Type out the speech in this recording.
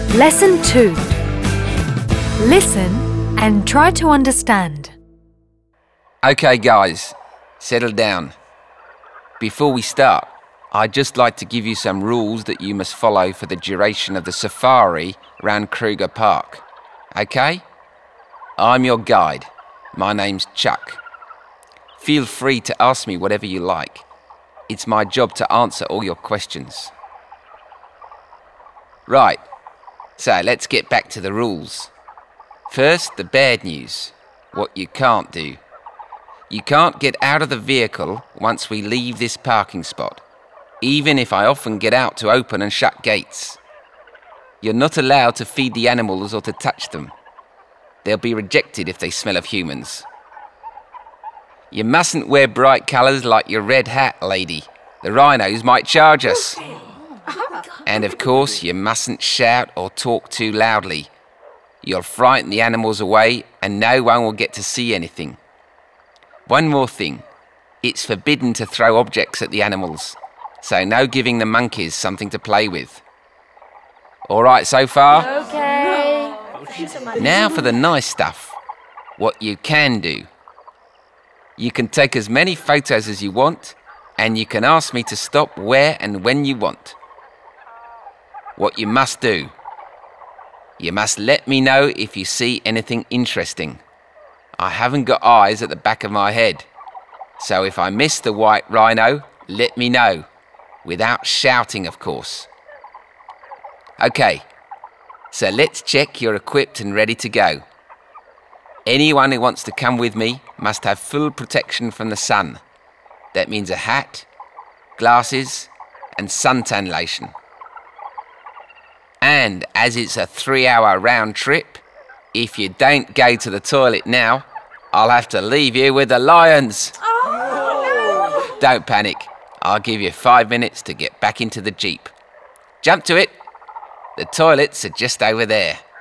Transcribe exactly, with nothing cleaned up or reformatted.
Lesson two. Listen and try to understand. Okay guys, settle down. Before we start, I'd just like to give you some rules that you must follow for the duration of the safari around Kruger Park. Okay? I'm your guide. My name's Chuck. Feel free to ask me whatever you like. It's my job to answer all your questions. Right, so let's get back to the rules. First, the bad news. What you can't do. You can't get out of the vehicle once we leave this parking spot, even if I often get out to open and shut gates. You're not allowed to feed the animals or to touch them. They'll be rejected if they smell of humans. You mustn't wear bright colours like your red hat, lady. The rhinos might charge us. And of course, you mustn't shout or talk too loudly. You'll frighten the animals away and no one will get to see anything. One more thing. It's forbidden to throw objects at the animals, so no giving the monkeys something to play with. All right so far? Okay. Now for the nice stuff. What you can do. You can take as many photos as you want, and you can ask me to stop where and when you want. What you must do. You must let me know if you see anything interesting. I haven't got eyes at the back of my head, so if I miss the white rhino, let me know. Without shouting, of course. Okay, so let's check you're equipped and ready to go. Anyone who wants to come with me must have full protection from the sun. That means a hat, glasses, and suntan lotion. And as it's a three-hour round trip, if you don't go to the toilet now, I'll have to leave you with the lions. Oh, no. Don't panic. I'll give you five minutes to get back into the Jeep. Jump to it. The toilets are just over there.